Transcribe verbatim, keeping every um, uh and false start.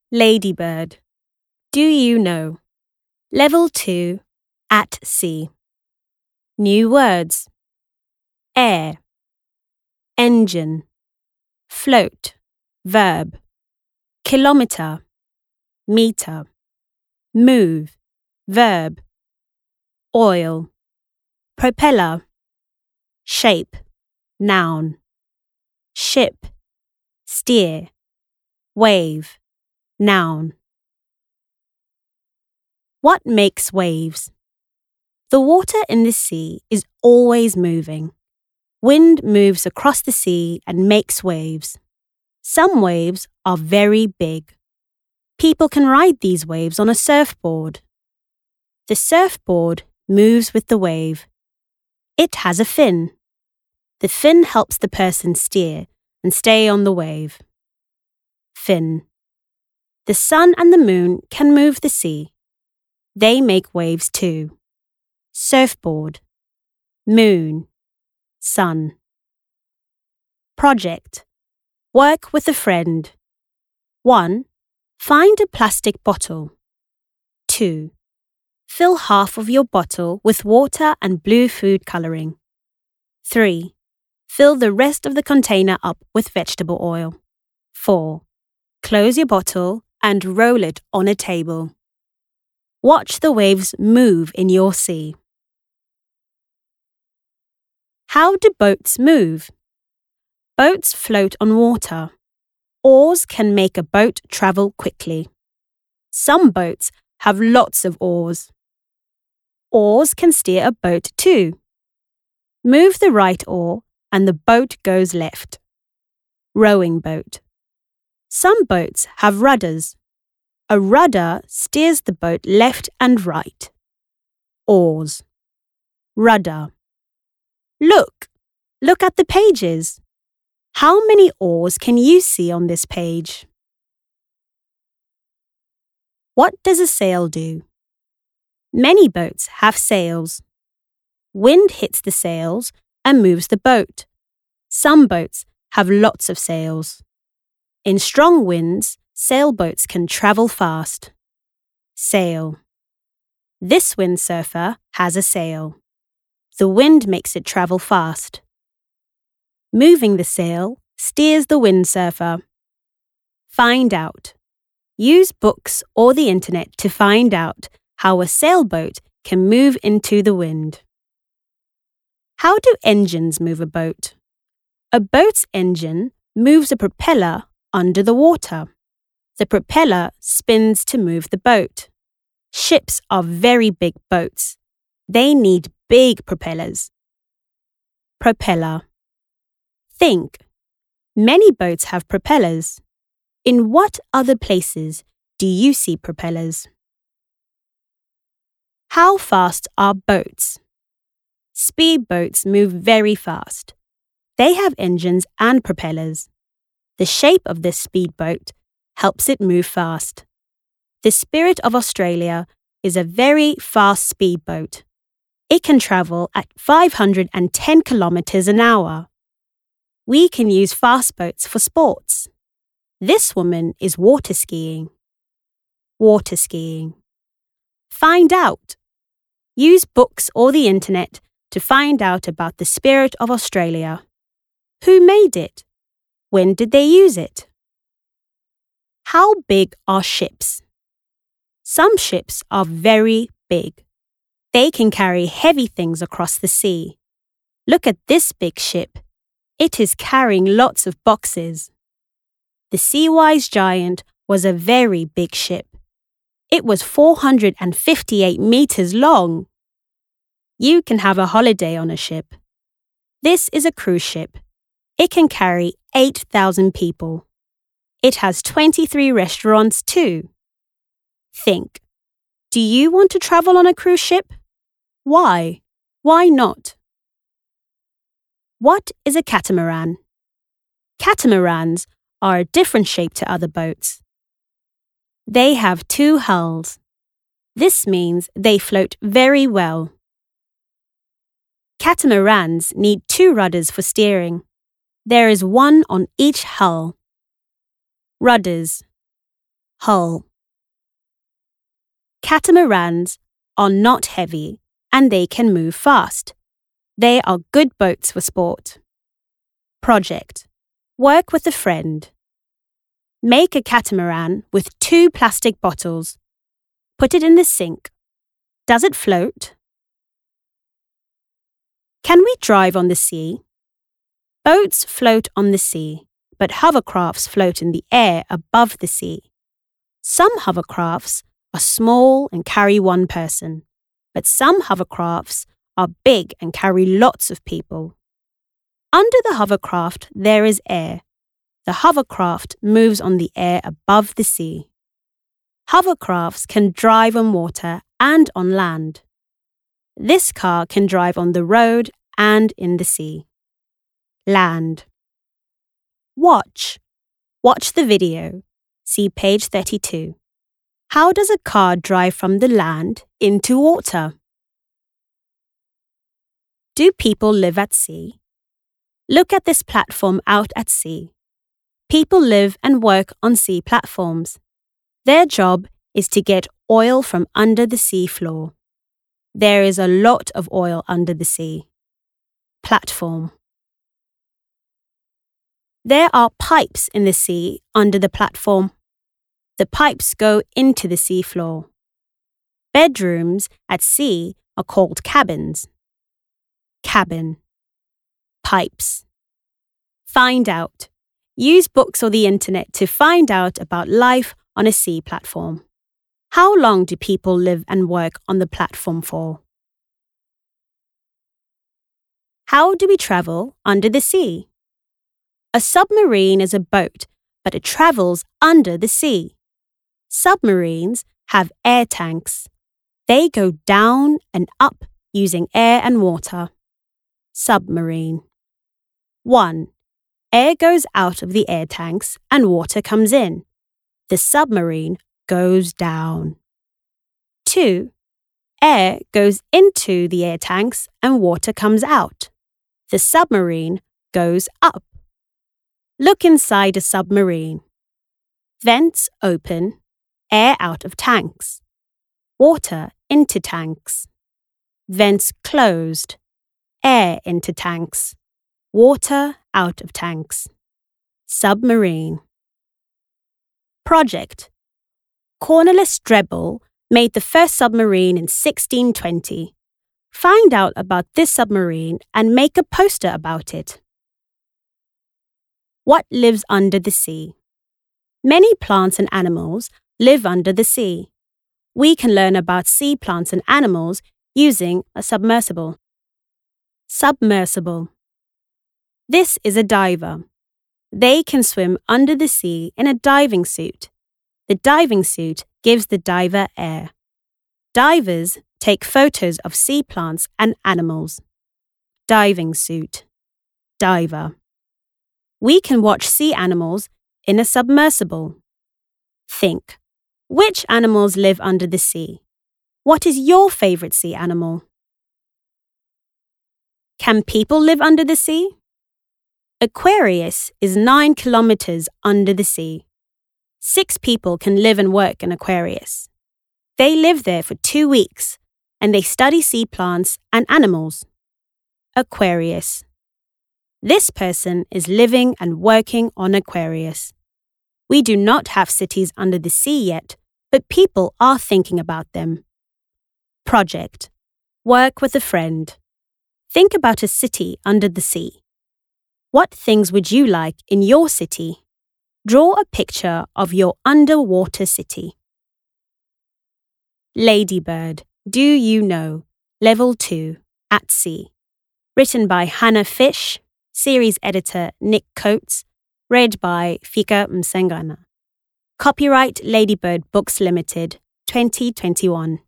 Ladybird. Do you know? Level two. At sea. New words. Air. Engine. Float. Verb. Kilometer. Meter. Move. Verb. Oil. Propeller. Shape. Noun. Ship. Steer. Wave. Noun. What makes waves? The water in the sea is always moving. Wind moves across the sea and makes waves. Some waves are very big. People can ride these waves on a surfboard. The surfboard moves with the wave. It has a fin. The fin helps the person steer and stay on the wave. Fin. The sun and the moon can move the sea. They make waves too. Surfboard. Moon. Sun. Project. Work with a friend. one. Find a plastic bottle. two. Fill half of your bottle with water and blue food colouring. three. Fill the rest of the container up with vegetable oil. four. Close your bottle and roll it on a table. Watch the waves move in your sea. How do boats move? Boats float on water. Oars can make a boat travel quickly. Some boats have lots of oars. Oars can steer a boat too. Move the right oar and the boat goes left. Rowing boat. Some boats have rudders. A rudder steers the boat left and right. Oars. Rudder. Look! Look at the pages. How many oars can you see on this page? What does a sail do? Many boats have sails. Wind hits the sails and moves the boat. Some boats have lots of sails. In strong winds, sailboats can travel fast. Sail. This windsurfer has a sail. The wind makes it travel fast. Moving the sail steers the windsurfer. Find out. Use books or the internet to find out how a sailboat can move into the wind. How do engines move a boat? A boat's engine moves a propeller under the water. The propeller spins to move the boat. Ships are very big boats. They need big propellers. Propeller. Think. Many boats have propellers. In what other places do you see propellers? How fast are boats? Speedboats move very fast. They have engines and propellers. The shape of this speedboat helps it move fast. The Spirit of Australia is a very fast speedboat. It can travel at five hundred ten kilometres an hour. We can use fast boats for sports. This woman is water skiing. Water skiing. Find out. Use books or the internet to find out about the Spirit of Australia. Who made it? When did they use it? How big are ships? Some ships are very big. They can carry heavy things across the sea. Look at this big ship. It is carrying lots of boxes. The Seawise Giant was a very big ship. It was four hundred fifty-eight metres long. You can have a holiday on a ship. This is a cruise ship. It can carry eight thousand people. It has twenty-three restaurants too. Think. Do you want to travel on a cruise ship? Why? Why not? What is a catamaran? Catamarans are a different shape to other boats. They have two hulls. This means they float very well. Catamarans need two rudders for steering. There is one on each hull. Rudders. Hull. Catamarans are not heavy and they can move fast. They are good boats for sport. Project. Work with a friend. Make a catamaran with two plastic bottles. Put it in the sink. Does it float? Can we drive on the sea? Boats float on the sea, but hovercrafts float in the air above the sea. Some hovercrafts are small and carry one person, but some hovercrafts are big and carry lots of people. Under the hovercraft, there is air. The hovercraft moves on the air above the sea. Hovercrafts can drive on water and on land. This car can drive on the road and in the sea. Land. Watch. Watch the video. See page thirty-two. How does a car drive from the land into water? Do people live at sea? Look at this platform out at sea. People live and work on sea platforms. Their job is to get oil from under the sea floor. There is a lot of oil under the sea. Platform. There are pipes in the sea under the platform. The pipes go into the sea floor. Bedrooms at sea are called cabins. Cabin. Pipes. Find out. Use books or the internet to find out about life on a sea platform. How long do people live and work on the platform for? How do we travel under the sea? A submarine is a boat, but it travels under the sea. Submarines have air tanks. They go down and up using air and water. Submarine. one. Air goes out of the air tanks and water comes in. The submarine goes down. two. Air goes into the air tanks and water comes out. The submarine goes up. Look inside a submarine. Vents open, air out of tanks. Water into tanks. Vents closed, air into tanks. Water out of tanks. Submarine. Project. Cornelis Drebbel made the first submarine in sixteen twenty. Find out about this submarine and make a poster about it. What lives under the sea? Many plants and animals live under the sea. We can learn about sea plants and animals using a submersible. Submersible. This is a diver. They can swim under the sea in a diving suit. The diving suit gives the diver air. Divers take photos of sea plants and animals. Diving suit. Diver. We can watch sea animals in a submersible. Think. Which animals live under the sea? What is your favorite sea animal? Can people live under the sea? Aquarius is nine kilometers under the sea. Six people can live and work in Aquarius. They live there for two weeks and they study sea plants and animals. Aquarius. This person is living and working on Aquarius. We do not have cities under the sea yet, but people are thinking about them. Project. Work with a friend. Think about a city under the sea. What things would you like in your city? Draw a picture of your underwater city. Ladybird, Do You Know? Level two, At Sea. Written by Hannah Fish, series editor Nick Coates, read by Fika Msengana. Copyright Ladybird Books Limited, twenty twenty-one.